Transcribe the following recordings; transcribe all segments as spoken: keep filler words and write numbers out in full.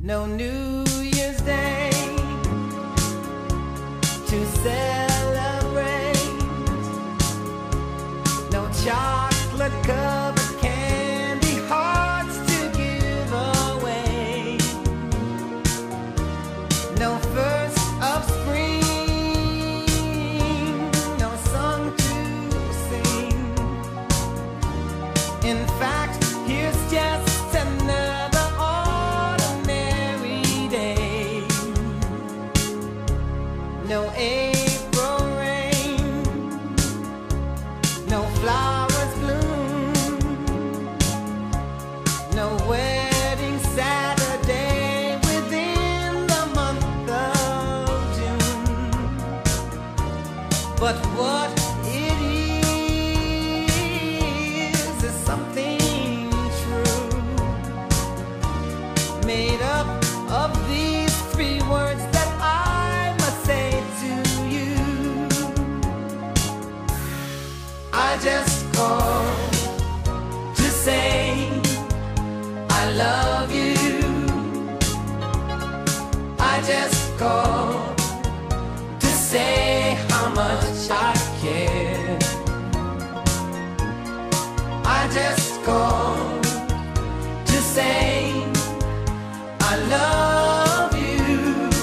No New Year's Day to celebrate. No chocolate covered candy hearts to give away. No first of spring, no song to sing. In fact, here's just another ordinary day. No April rain, no flowers bloom, no wedding Saturday within the month of June. But what it is is something true, made up of these three words that I must say to you. I just called to say I love you. I just called to say how much I care. I just called to say I love you,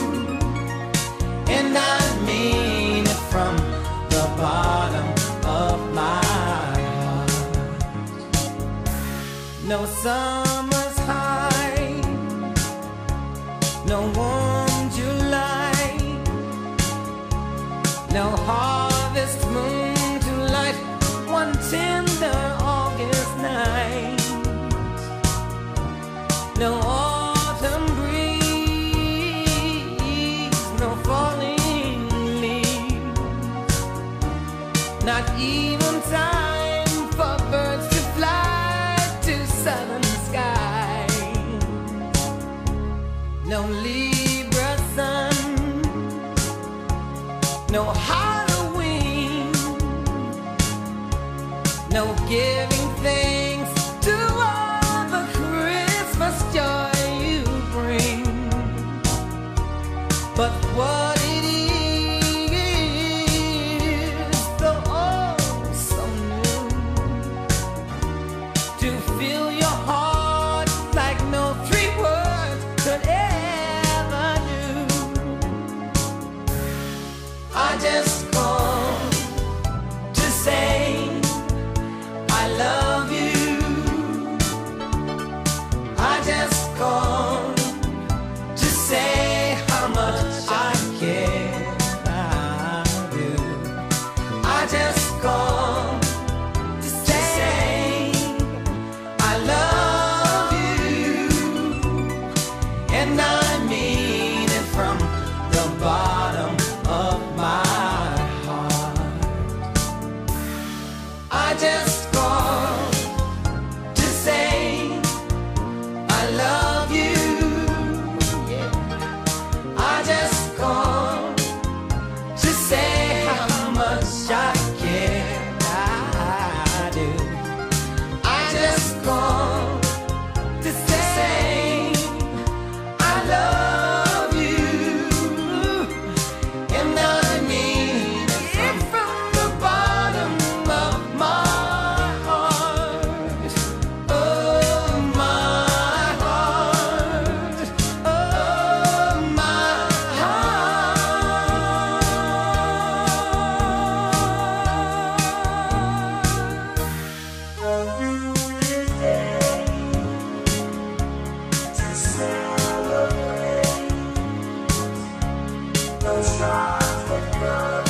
and I mean it from the bottom of my heart. No summer's high, no warm July, no harvest moon to light one tender August night. No autumn breeze, no falling leaves, not even time for birds to fly to southern skies. No Libra sun, no Halloween, no giving thanks to all the Christmas joy you bring. But what it is, so oh so new, to fill your heart like no three words could ever do. I just called to say I love you. I just called to say how much I care. I do. I just called to say I love you, and I mean it from the bottom of my heart. I just called to say I love you. Yeah. I just called to say how much I care. I do. I just called to say I love you, and I mean it from the bottom of my heart. Oh, my heart. Oh, my heart.